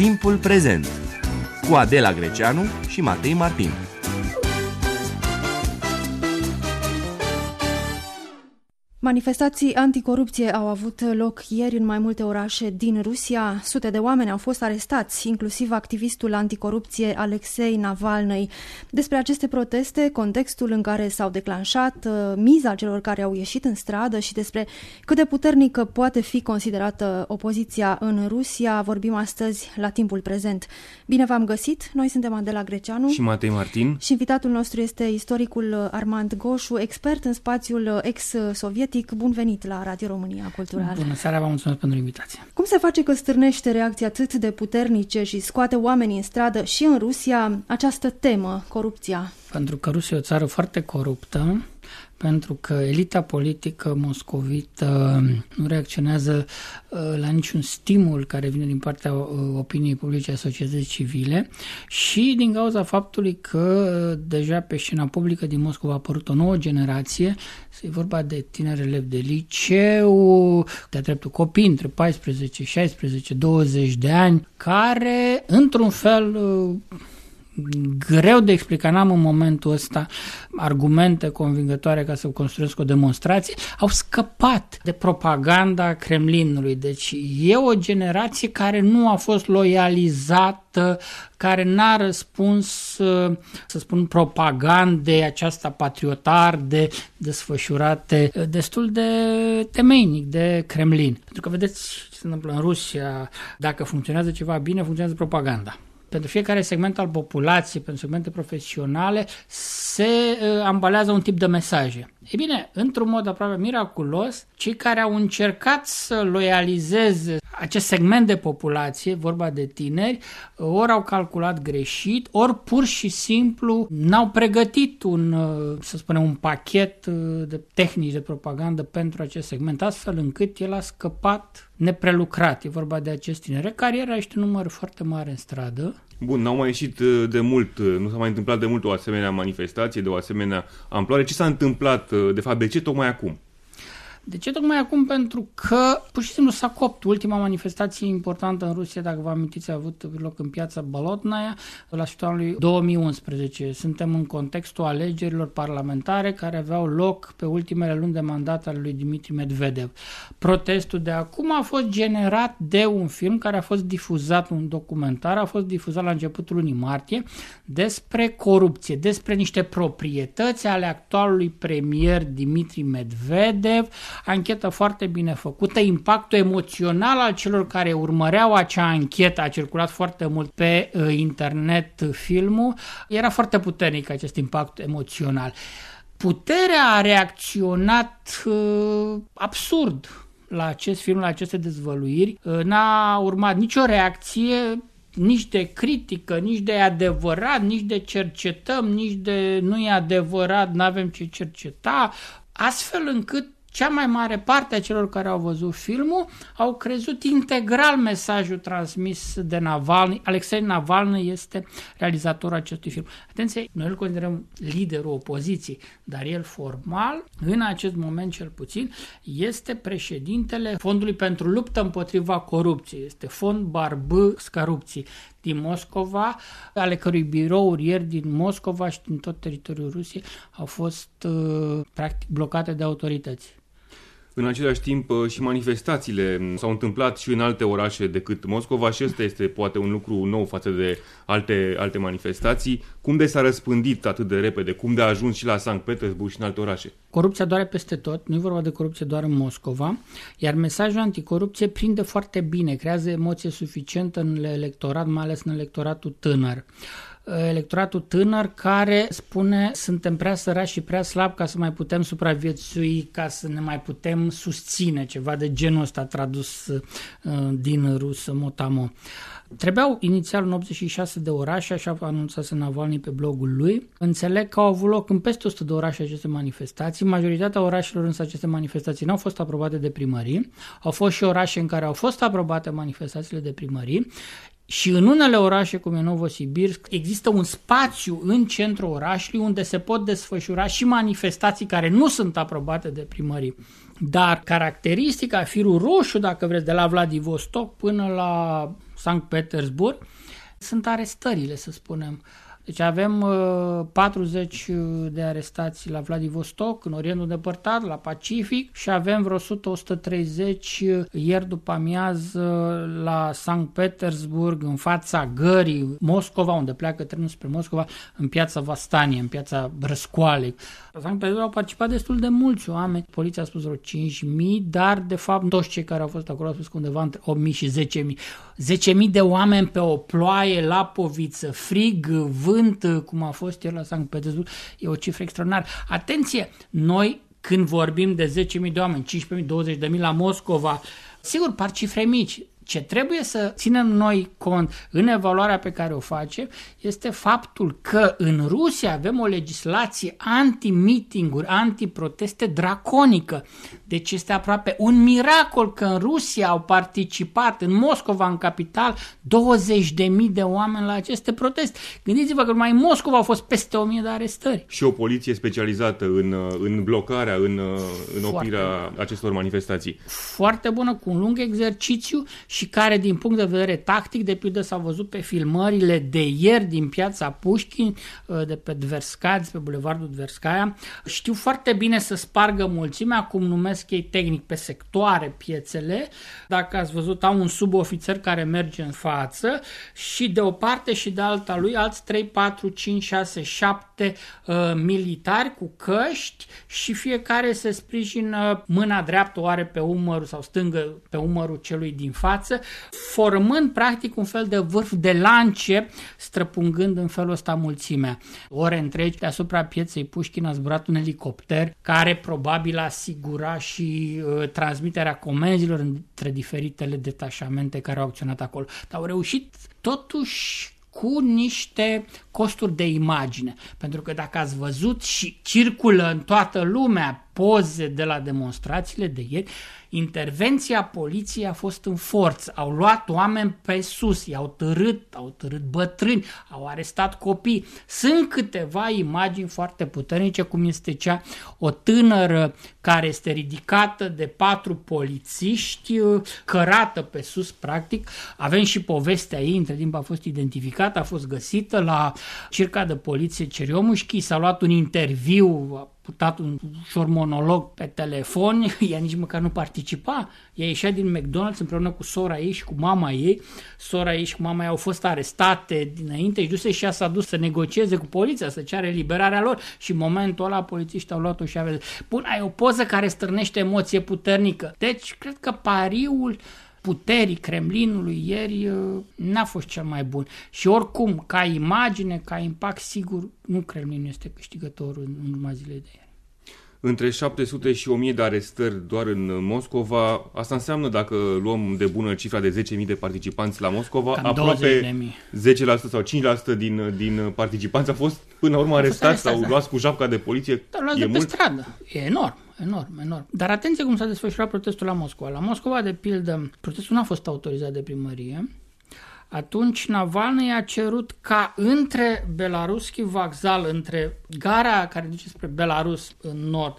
Timpul prezent cu Adela Greceanu și Matei Martin. Manifestații anticorupție au avut loc ieri în mai multe orașe din Rusia. Sute de oameni au fost arestați, inclusiv activistul anticorupție Alexei Navalny. Despre aceste proteste, contextul în care s-au declanșat, miza celor care au ieșit în stradă și despre cât de puternică poate fi considerată opoziția în Rusia, vorbim astăzi la Timpul prezent. Bine v-am găsit! Noi suntem Adela Greceanu și Matei Martin și invitatul nostru este istoricul Armand Goșu, expert în spațiul ex-sovietic. Bun venit la Radio România Cultural. Bună seara, vă mulțumesc pentru invitație. Cum se face că stârnește reacții atât de puternice și scoate oamenii în stradă și în Rusia această temă, corupția? Pentru că Rusia e o țară foarte coruptă, pentru că elita politică moscovită nu reacționează la niciun stimul care vine din partea opiniei publice a societății civile și din cauza faptului că deja pe scena publică din Moscova a apărut o nouă generație, e vorba de tineri elevi de liceu, de-a dreptul copii între 14, 16, 20 de ani, care într-un fel greu de explicat, n-am în momentul ăsta argumente convingătoare ca să construiesc o demonstrație, au scăpat de propaganda Kremlinului. Deci e o generație care nu a fost loializată, care n-a răspuns, să spun, propagandei aceasta patriotarde desfășurate destul de temeinic de Kremlin. Pentru că vedeți ce se întâmplă în Rusia, dacă funcționează ceva bine, funcționează propaganda. Pentru fiecare segment al populației, pentru segmente profesionale, se ambalează un tip de mesaje. Ei bine, într-un mod aproape miraculos, cei care au încercat să loializeze acest segment de populație, vorba de tineri, ori au calculat greșit, ori pur și simplu n-au pregătit un pachet de tehnici de propagandă pentru acest segment, astfel încât el a scăpat neprelucrat. E vorba de acest tineri care era un număr foarte mare în stradă. Bun, n-au mai ieșit de mult, nu s-a mai întâmplat de mult o asemenea manifestație, de o asemenea amploare. Ce s-a întâmplat, de fapt, de ce tocmai acum? De ce tocmai acum? Pentru că pur și simplu s-a copt. Ultima manifestație importantă în Rusia, dacă vă amintiți, a avut loc în piața Bolotnaya la sfârșitul anului 2011. Suntem în contextul alegerilor parlamentare care aveau loc pe ultimele luni de mandat al lui Dmitri Medvedev. Protestul de acum a fost generat de un film care a fost difuzat, un documentar, a fost difuzat la începutul lunii martie, despre corupție, despre niște proprietăți ale actualului premier Dmitri Medvedev. Anchetă foarte bine făcută, impactul emoțional al celor care urmăreau acea anchetă, a circulat foarte mult pe internet filmul, era foarte puternic acest impact emoțional. Puterea a reacționat absurd la acest film, la aceste dezvăluiri, n-a urmat nicio reacție, nici de critică, nici de adevărat, nici de cercetăm, nici de nu e adevărat, n-avem ce cerceta, astfel încât cea mai mare parte a celor care au văzut filmul au crezut integral mesajul transmis de Navalny. Alexei Navalny este realizatorul acestui film. Atenție, noi îl considerăm liderul opoziției, dar el formal, în acest moment cel puțin, este președintele Fondului pentru luptă împotriva corupției. Este Fond Barbu-Scorupții din Moscova, ale cărui birouri ieri din Moscova și din tot teritoriul Rusiei au fost practic blocate de autorități. În același timp și manifestațiile s-au întâmplat și în alte orașe decât Moscova și ăsta este poate un lucru nou față de alte manifestații. Cum de s-a răspândit atât de repede? Cum de a ajuns și la Sankt Petersburg și în alte orașe? Corupția doare peste tot, nu e vorba de corupție doar în Moscova, iar mesajul anticorupție prinde foarte bine, creează emoție suficientă în electorat, mai ales în electoratul tânăr. Electoratul tânăr care spune suntem prea sărași și prea slabi ca să mai putem supraviețui, ca să ne mai putem susține, ceva de genul ăsta tradus din rusă mot-a-mot. Trebuiau inițial în 86 de orașe, așa a anunțat Navalny pe blogul lui. Înțeleg că au avut loc în peste 100 de orașe aceste manifestații. Majoritatea orașelor însă aceste manifestații n-au fost aprobate de primării. Au fost și orașe în care au fost aprobate manifestațiile de primării. Și în unele orașe, cum e Novosibirsk, există un spațiu în centrul orașului unde se pot desfășura și manifestații care nu sunt aprobate de primărie. Dar caracteristica, firul roșu, dacă vreți, de la Vladivostok până la Sankt Petersburg, sunt arestările, să spunem. Deci avem 40 de arestații la Vladivostok, în Orientul Îndepărtat, la Pacific, și avem vreo 100-130 ieri după amiază la Sankt Petersburg, în fața gării Moscova, unde pleacă trenul spre Moscova, în piața Vastanie, în piața Răscoalei. La Sankt Petersburg au participat destul de mulți oameni. Poliția a spus vreo 5.000, dar de fapt toți cei care au fost acolo au spus că undeva între 8.000 și 10.000. 10.000 de oameni pe o ploaie, lapoviță, frig, vânt, cum a fost ieri la Sankt Petersburg, e o cifră extraordinară. Atenție, noi când vorbim de 10.000 de oameni, 15.000, 20.000 la Moscova, sigur, par cifre mici. Ce trebuie să ținem noi cont în evaluarea pe care o facem este faptul că în Rusia avem o legislație anti-meeting-uri, anti-proteste draconică. Deci este aproape un miracol că în Rusia au participat, în Moscova, în capital, 20.000 de oameni la aceste proteste. Gândiți-vă că numai în Moscova au fost peste 1.000 de arestări. Și o poliție specializată în blocarea, în oprirea acestor manifestații. Foarte bună, cu un lung exercițiu și care, din punct de vedere tactic, de pildă s-a văzut pe filmările de ieri din piața Pușkin, de pe Tverskaya, pe bulevardul Tverskaya, știu foarte bine să spargă mulțimea, cum numesc ei tehnic, pe sectoare piețele. Dacă ați văzut, au un subofițer care merge în față și de o parte și de alta lui alți 3, 4, 5, 6, 7 militari cu căști și fiecare se sprijină, mâna dreaptă o are pe umărul sau stângă pe umărul celui din față, formând practic un fel de vârf de lance, străpungând în felul ăsta mulțimea. Ore întregi deasupra pieței Pușkin a zburat un elicopter care probabil asigura și transmiterea comenzilor între diferitele detașamente care au acționat acolo. Dar au reușit totuși cu niște costuri de imagine. Pentru că dacă ați văzut și circulă în toată lumea poze de la demonstrațiile de ieri, intervenția poliției a fost în forță. Au luat oameni pe sus, i-au târât bătrâni, au arestat copii. Sunt câteva imagini foarte puternice, cum este cea o tânără care este ridicată de 4 polițiști, cărată pe sus, practic. Avem și povestea ei, între timp a fost identificată, a fost găsită la circa de poliție Ceriomușchi, s-a luat un interviu, a purtat un ușor monolog pe telefon, ea nici măcar nu participa, ea ieșea din McDonald's împreună cu sora ei și cu mama ei. Sora ei și cu mama ei au fost arestate dinainte și duse și ea s-a dus să negocieze cu poliția, să ceară eliberarea lor și în momentul ăla polițiștii au luat-o și avea. Bun, ai o poză care stârnește emoție puternică. Deci, cred că pariul puterii Kremlinului ieri n-a fost cel mai bun. Și oricum, ca imagine, ca impact, sigur, nu Kremlinul este câștigătorul în urma zilei de ieri. Între 700 și 1000 de arestări doar în Moscova. Asta înseamnă, dacă luăm de bună cifra de 10.000 de participanți la Moscova, cam aproape 10% sau 5% din participanți au fost până la urmă arestați sau luați cu japca de poliție. Dar luați de pe stradă. E enorm. Dar atenție cum s-a desfășurat protestul la Moscova. La Moscova, de pildă, protestul nu a fost autorizat de primărie. Atunci Navalny a cerut ca între Belaruschi Vokzal, între gara care duce spre Belarus în nord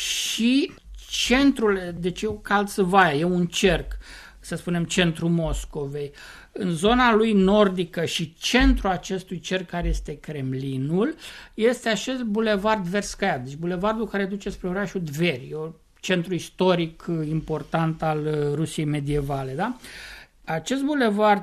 și centrul, deci e o calțăvaie, e un cerc, să spunem centrul Moscovei, în zona lui nordică și centrul acestui cerc care este Kremlinul, este acest bulevard Tverskaya, deci bulevardul care duce spre orașul Tveri, un centru istoric important al Rusiei medievale, da? Acest bulevard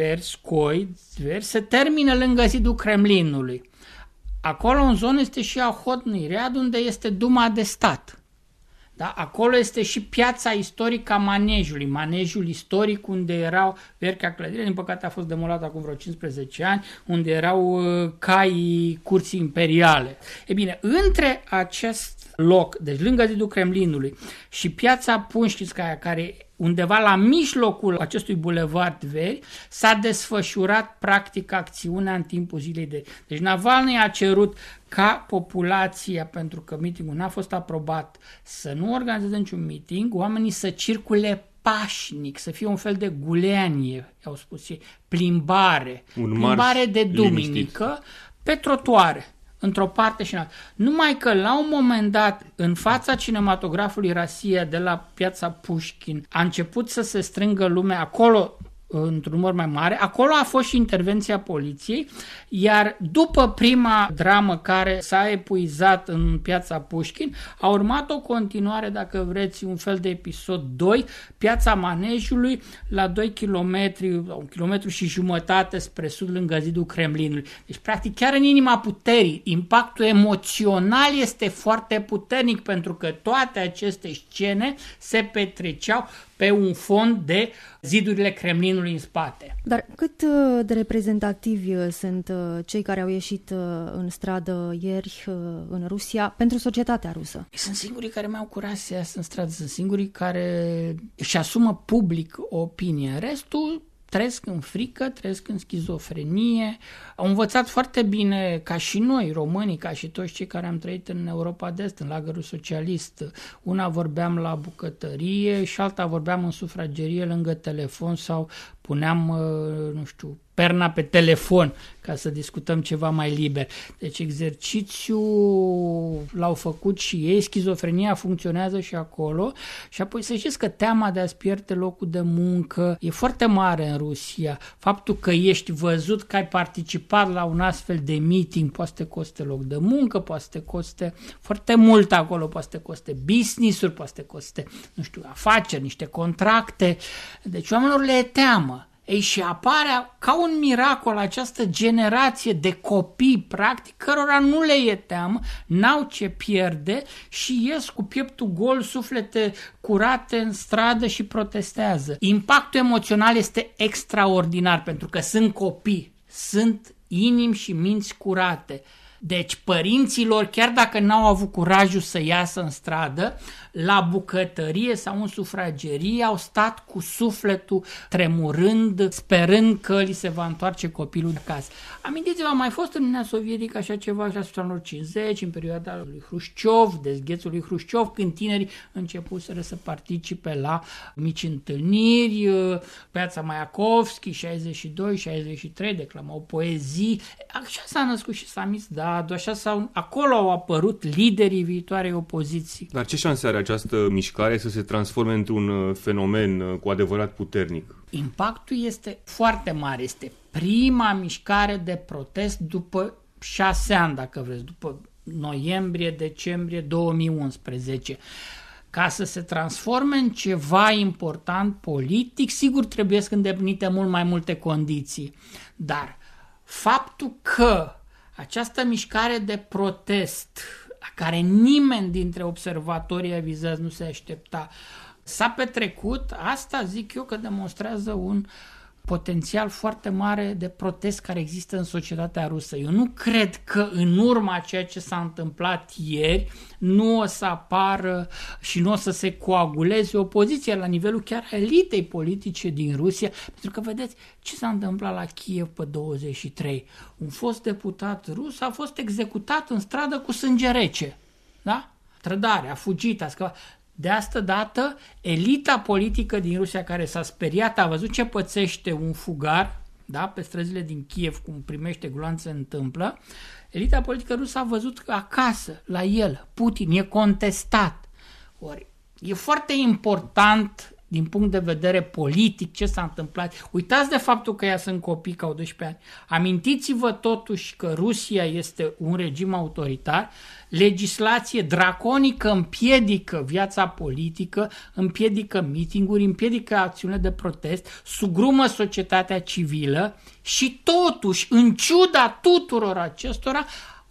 Tver se termină lângă zidul Kremlinului. Acolo în zonă este și Ahodnii Riad, unde este Duma de Stat. Da? Acolo este și piața istorică a manejului, manejul istoric unde erau vechea clădire, din păcate a fost demolată acum vreo 15 ani, unde erau caii curții imperiale. E bine, între acest loc, deci lângă zidul Kremlinului și piața Pușkinskaya, care undeva la mijlocul acestui bulevard Tveri, s-a desfășurat practic acțiunea în timpul zilei de. Deci Navalny a cerut ca populația, pentru că meetingul n-a fost aprobat, să nu organizeze niciun meeting, oamenii să circule pașnic, să fie un fel de guleanie, au spus ei, plimbare de duminică liniștit pe trotuare, într-o parte și în alta. Numai că la un moment dat, în fața cinematografului Rosia de la Piața Pușkin, a început să se strângă lumea acolo, într-un număr mai mare. Acolo a fost și intervenția poliției, iar după prima dramă care s-a epuizat în Piața Pușkin, a urmat o continuare, dacă vreți, un fel de episod 2, Piața Manejului, la 2 km, 1 km și jumătate spre sud, lângă zidul Kremlinului. Deci, practic, chiar în inima puterii, impactul emoțional este foarte puternic, pentru că toate aceste scene se petreceau pe un fond de zidurile Kremlinului în spate. Dar cât de reprezentativi sunt cei care au ieșit în stradă ieri în Rusia pentru societatea rusă? Sunt singurii care mai au curaj să iasă în stradă, sunt singurii care își asumă public o opinie. Restul trăiesc în frică, trăiesc în schizofrenie. Au învățat foarte bine, ca și noi, românii, ca și toți cei care am trăit în Europa de Est, în lagărul socialist. Una vorbeam la bucătărie și alta vorbeam în sufragerie lângă telefon sau puneam, perna pe telefon ca să discutăm ceva mai liber. Deci exercițiul l-au făcut și ei, schizofrenia funcționează și acolo și apoi să știți că teama de a-ți pierde locul de muncă e foarte mare în Rusia. Faptul că ești văzut că ai participat la un astfel de meeting poate să te coste loc de muncă, poate să te coste foarte mult acolo, poate să te coste business-uri, poate să te coste, afaceri, niște contracte. Deci oamenilor le e teamă. Ei, și apare ca un miracol această generație de copii, practic, cărora nu le e teamă, n-au ce pierde și ies cu pieptul gol, suflete curate în stradă și protestează. Impactul emoțional este extraordinar, pentru că sunt copii, sunt inimi și minți curate. Deci părinților, chiar dacă n-au avut curajul să iasă în stradă, la bucătărie sau în sufragerie au stat cu sufletul tremurând, sperând că li se va întoarce copilul acasă. Amintiți-vă, a mai fost în Uniunea Sovietică așa ceva la sfârșitul anilor 50, în perioada lui Hrușciov, dezghețul lui Hrușciov, când tinerii începuseră să participe la mici întâlniri, Piața Maiakovski, 62-63, declamau poezii. Așa s-a născut și Samit Dadu, acolo au apărut liderii viitoarei opoziții. Dar ce șanse are această mișcare să se transforme într-un fenomen cu adevărat puternic? Impactul este foarte mare. Este prima mișcare de protest după 6 ani, dacă vreți, după noiembrie-decembrie 2011. Ca să se transforme în ceva important politic, sigur trebuie să îndeplinite mult mai multe condiții. Dar faptul că această mișcare de protest, la care nimeni dintre observatorii avizați nu se aștepta, s-a petrecut, asta zic eu că demonstrează un potențial foarte mare de protest care există în societatea rusă. Eu nu cred că în urma ceea ce s-a întâmplat ieri nu o să apară și nu o să se coaguleze opoziția la nivelul chiar elitei politice din Rusia, pentru că vedeți ce s-a întâmplat la Kiev pe 23. Un fost deputat rus a fost executat în stradă cu sânge rece. Da? Trădare, a fugit, a scăpat. De asta dată, elita politică din Rusia care s-a speriat, a văzut ce pățește un fugar, da, pe străzile din Kiev, cum primește gloanțe se întâmplă. Elita politică rusă a văzut că acasă, la el, Putin, e contestat. Ori, e foarte important din punct de vedere politic ce s-a întâmplat. Uitați de faptul că ea sunt copii ca 12 ani. Amintiți-vă totuși că Rusia este un regim autoritar, legislație draconică împiedică viața politică, împiedică mitinguri, împiedică acțiunile de protest, sugrumă societatea civilă și totuși, în ciuda tuturor acestora,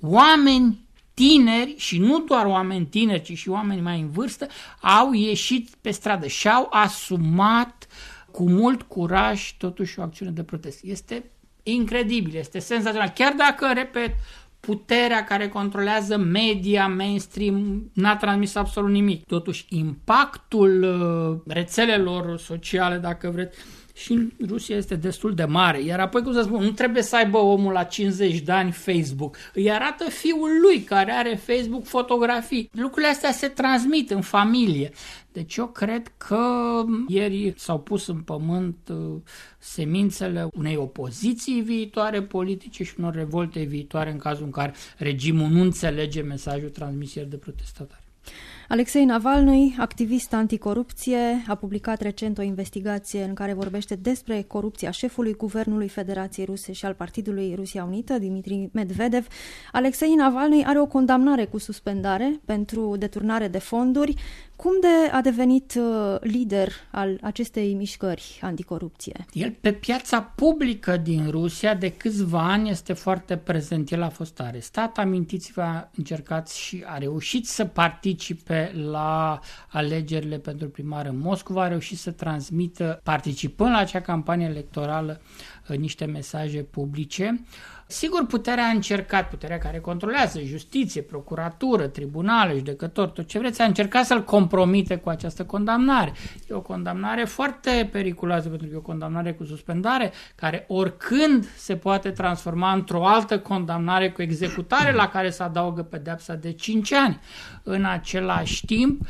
oameni tineri și nu doar oameni tineri, ci și oameni mai în vârstă au ieșit pe stradă și au asumat cu mult curaj totuși o acțiune de protest. Este incredibil, este senzațional. Chiar dacă, repet, puterea care controlează media, mainstream, n-a transmis absolut nimic. Totuși, impactul rețelelor sociale, dacă vreți, și în Rusia este destul de mare. Iar apoi, cum să spun, nu trebuie să aibă omul la 50 de ani Facebook. Îi arată fiul lui care are Facebook fotografii. Lucrurile astea se transmit în familie. Deci eu cred că ieri s-au pus în pământ semințele unei opoziții viitoare politice și unor revolte viitoare în cazul în care regimul nu înțelege mesajul transmis ieri de protestatari. Alexei Navalny, activist anticorupție, a publicat recent o investigație în care vorbește despre corupția șefului Guvernului Federației Ruse și al Partidului Rusia Unită, Dmitri Medvedev. Alexei Navalny are o condamnare cu suspendare pentru deturnare de fonduri. Cum de a devenit lider al acestei mișcări anticorupție? El pe piața publică din Rusia de câțiva ani este foarte prezent. El a fost arestat, amintiți-vă, a încercat și a reușit să participe la alegerile pentru primar în Moscova, a reușit să transmită, participând la acea campanie electorală, niște mesaje publice. Sigur, puterea a încercat, puterea care controlează justiție, procuratură, tribunale, judecători, tot ce vreți, a încercat să-l compromite cu această condamnare. E o condamnare foarte periculoasă, pentru că e o condamnare cu suspendare, care oricând se poate transforma într-o altă condamnare cu executare, la care se adaugă pedeapsa de 5 ani. În același timp,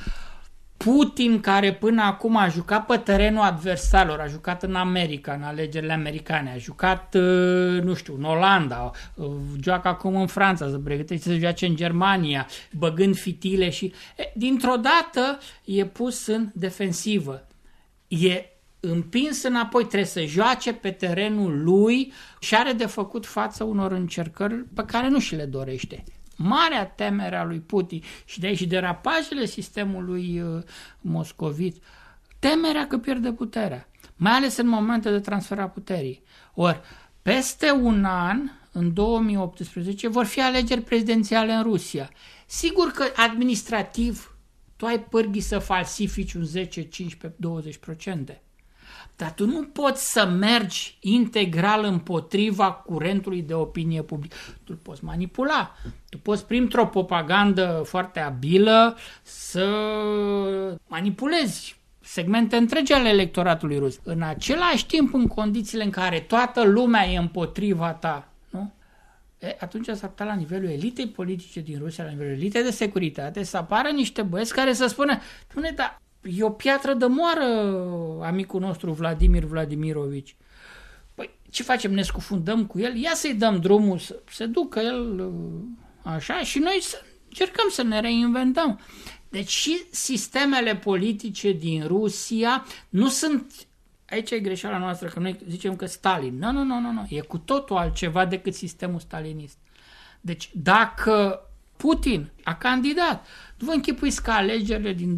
Putin, care până acum a jucat pe terenul adversarilor, a jucat în America, în alegerile americane, a jucat, nu știu, în Olanda, joacă acum în Franța, se pregătește să joace în Germania, băgând fitile și dintr-o dată e pus în defensivă. E împins înapoi, trebuie să joace pe terenul lui și are de făcut față unor încercări pe care nu și le dorește. Marea temere a lui Putin și de aici derapajele sistemului moscovit, temerea că pierde puterea, mai ales în momente de transfer a puterii. Ori, peste un an, în 2018, vor fi alegeri prezidențiale în Rusia. Sigur că administrativ tu ai pârghii să falsifici un 10, 15, 20%. Dar tu nu poți să mergi integral împotriva curentului de opinie publică. Tu îl poți manipula. Tu poți, printr-o propagandă foarte abilă, să manipulezi segmente întregi ale electoratului rus. În același timp, în condițiile în care toată lumea e împotriva ta, nu? Atunci s-ar putea la nivelul elitei politice din Rusia, la nivelul elitei de securitate, să apară niște băieți care să spună, Doamne, dar e o piatră de moară, amicul nostru Vladimir Vladimirovici. Păi, ce facem? Ne scufundăm cu el? Ia să-i dăm drumul să se ducă el așa și noi să încercăm să ne reinventăm. Deci și sistemele politice din Rusia nu sunt... Aici e greșeala noastră, că noi zicem că Stalin. Nu. E cu totul altceva decât sistemul stalinist. Deci dacă Putin a candidat, nu vă închipuiți că alegerile din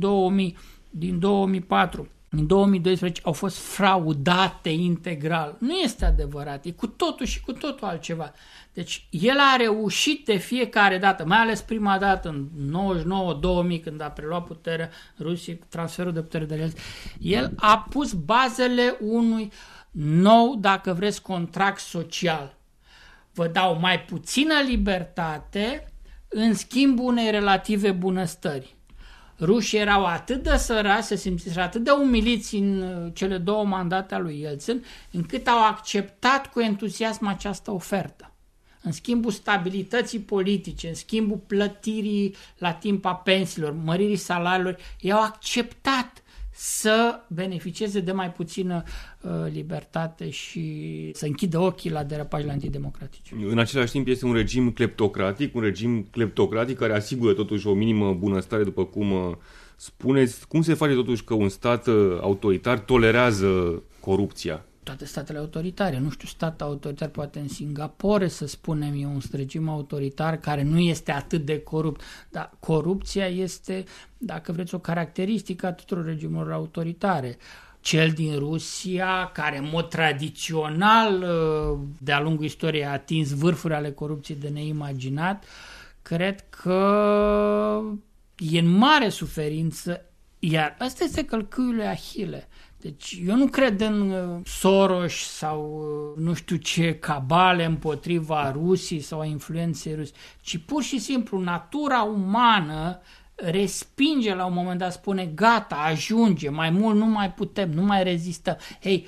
2004, din 2012 au fost fraudate integral. Nu este adevărat, e cu totul și cu totul altceva. Deci el a reușit de fiecare dată, mai ales prima dată în 99-2000 când a preluat puterea Rusiei, transferul de putere de el. El a pus bazele unui nou, dacă vreți, contract social. Vă dau mai puțină libertate în schimbul unei relative bunăstări. Rușii erau atât de săraci, se simțiseră atât de umiliți în cele 2 mandate ale lui Yeltsin, încât au acceptat cu entuziasm această ofertă. În schimbul stabilității politice, în schimbul plătirii la timp a pensiilor, măririi salariilor, ei au acceptat să beneficieze de mai puțină libertate și să închidă ochii la derapajele antidemocratice. În același timp este un regim cleptocratic care asigură totuși o minimă bunăstare, după cum spuneți. Cum se face totuși că un stat autoritar tolerează corupția? Toate statele autoritare, nu știu, stat autoritar, poate în Singapore, să spunem, e un regim autoritar care nu este atât de corupt, dar corupția este, dacă vreți, o caracteristică a tuturor regimurilor autoritare. Cel din Rusia, care în mod tradițional de-a lungul istoriei a atins vârfuri ale corupției de neimaginat, cred că e în mare suferință, iar ăsta este călcâiul lui Ahile. Deci eu nu cred în Soros sau nu știu ce cabale împotriva Rusiei sau a influenței Rusiei, ci pur și simplu natura umană respinge la un moment dat, spune gata, ajunge, mai mult nu mai putem, nu mai rezistăm. Hei,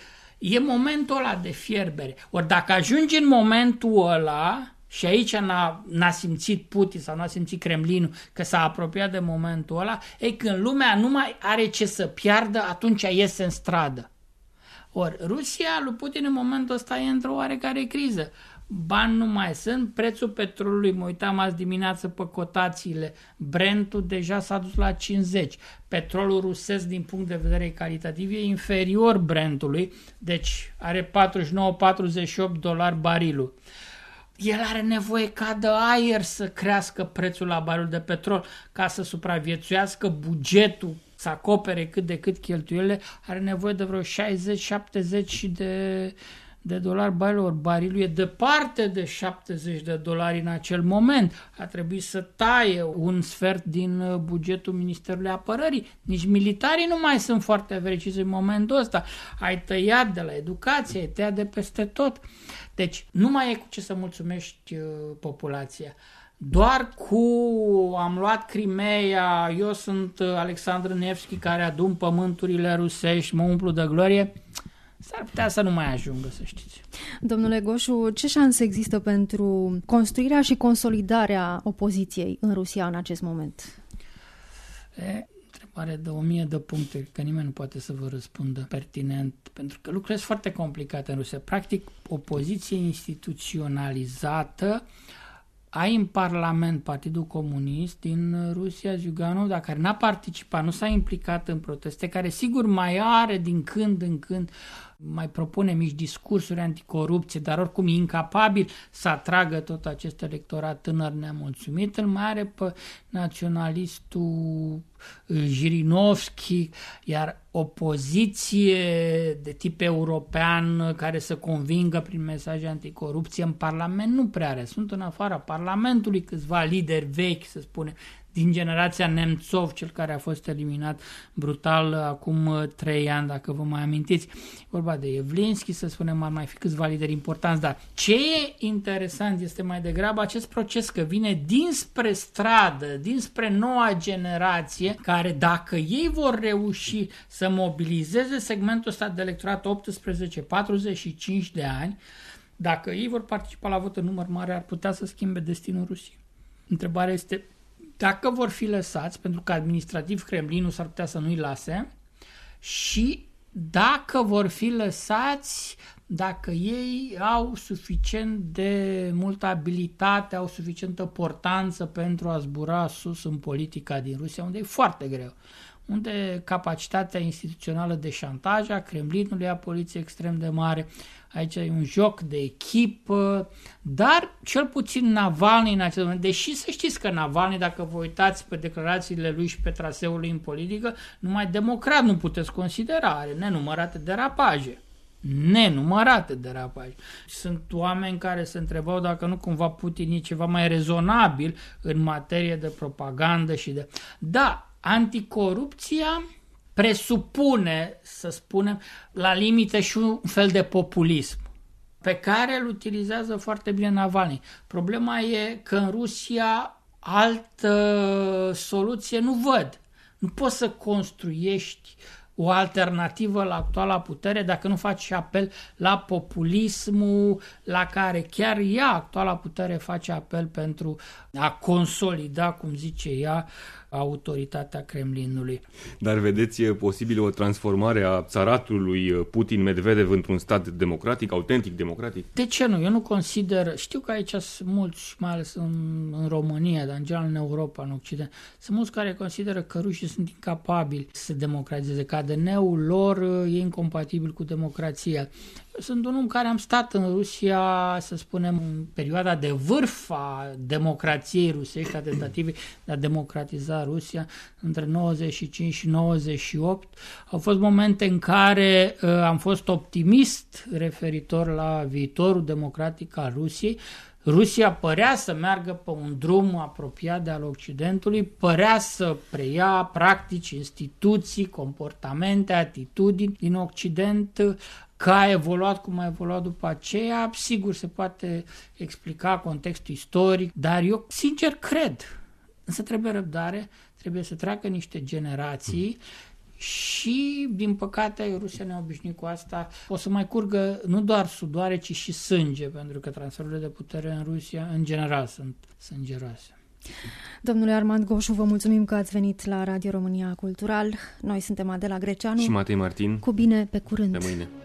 E momentul ăla de fierbere. Ori dacă ajungi în momentul ăla, și aici n-a simțit Putin sau n-a simțit Kremlinul că s-a apropiat de momentul ăla, când lumea nu mai are ce să piardă, atunci iese în stradă. Ori Rusia, lui Putin în momentul ăsta e într-o oarecare criză. Bani nu mai sunt, prețul petrolului, mă uitam azi dimineață pe cotațiile, Brentul deja s-a dus la 50. Petrolul rusesc din punct de vedere calitativ e inferior Brentului, deci are $49-48 barilul. El are nevoie ca de aer să crească prețul la baril de petrol ca să supraviețuiască bugetul, să acopere cât de cât cheltuielile, are nevoie de vreo 60-70 de dolari barilul. Barilul e departe de $70 în acel moment. A trebuit să taie un sfert din bugetul Ministerului Apărării. Nici militarii nu mai sunt foarte fericiți în momentul ăsta. Ai tăiat de la educație, ai tăiat de peste tot. Deci nu mai e cu ce să mulțumești populația. Doar cu am luat Crimea, eu sunt Alexandru Nevski care adun pământurile rusești, mă umplu de glorie, s-ar putea să nu mai ajungă, să știți. Domnule Goșu, ce șanse există pentru construirea și consolidarea opoziției în Rusia în acest moment? Întrebare de 1000 de puncte, că nimeni nu poate să vă răspundă pertinent, pentru că lucrurile sunt foarte complicate în Rusia. Practic, opoziție instituționalizată. Ai în Parlament Partidul Comunist din Rusia, Ziuganov, dar care n-a participat, nu s-a implicat în proteste, care sigur mai are din când în când, mai propune mici discursuri anticorupție, dar oricum e incapabil să atragă tot acest electorat tânăr nemulțumit. Îl mai are pe naționalistul Jirinovski, iar opoziție de tip european care să convingă prin mesaje anticorupție în Parlament nu prea are. Sunt în afara Parlamentului câțiva lideri vechi, să spunem, din generația Nemțov, cel care a fost eliminat brutal acum 3 ani, dacă vă mai amintiți. Vorba de Yavlinsky, să spunem, ar mai fi câțiva lideri importanți, dar ce e interesant este mai degrabă acest proces că vine dinspre stradă, dinspre noua generație, care dacă ei vor reuși să mobilizeze segmentul ăsta de electorat 18-45 de ani, dacă ei vor participa la vot în număr mare, ar putea să schimbe destinul Rusiei. Întrebarea este dacă vor fi lăsați, pentru că administrativ Kremlinul s-ar putea să nu-i lase, și dacă vor fi lăsați, dacă ei au suficient de multă abilitate, au suficientă portanță pentru a zbura sus în politica din Rusia, unde e foarte greu, unde capacitatea instituțională de șantaj a Kremlinului, a poliției extrem de mare. Aici e un joc de echipă, dar cel puțin Navalny în acest moment, deși să știți că Navalny, dacă vă uitați pe declarațiile lui și pe traseul lui în politică, numai democrat nu puteți considera, are nenumărate derapaje. Sunt oameni care se întrebau dacă nu cumva Putin e ceva mai rezonabil în materie de propagandă și de... Da, anticorupția presupune, să spunem, la limite și un fel de populism pe care îl utilizează foarte bine Navalny. Problema e că în Rusia altă soluție nu văd. Nu poți să construiești o alternativă la actuala putere dacă nu faci apel la populismul la care chiar ea, actuala putere, face apel pentru a consolida, cum zice ea, autoritatea Kremlinului. Dar vedeți posibil o transformare a țaratului Putin-Medvedev într-un stat democratic, autentic democratic? De ce nu? Eu nu consider, știu că aici sunt mulți, mai ales în România, dar în general în Europa, în Occident, sunt mulți care consideră că rușii sunt incapabili să se democratizeze, că ADN-ul lor e incompatibil cu democrația. Eu sunt un om care am stat în Rusia, să spunem, în perioada de vârf a democrației rusești, a tentativei de a democratiza Rusia, între 95 și 98. Au fost momente în care am fost optimist referitor la viitorul democratic al Rusiei. Rusia părea să meargă pe un drum apropiat de al Occidentului, părea să preia practici, instituții, comportamente, atitudini din Occident, că a evoluat cum a evoluat după aceea. Sigur, se poate explica contextul istoric, dar eu sincer cred, însă trebuie răbdare, trebuie să treacă niște generații și, din păcate, Rusia ne-a obișnuit cu asta. O să mai curgă nu doar sudoare, ci și sânge, pentru că transferurile de putere în Rusia, în general, sunt sângeroase. Domnule Armand Goșu, vă mulțumim că ați venit la Radio România Cultural. Noi suntem Adela Greceanu. Și Matei Martin. Cu bine, pe curând. Pe mâine.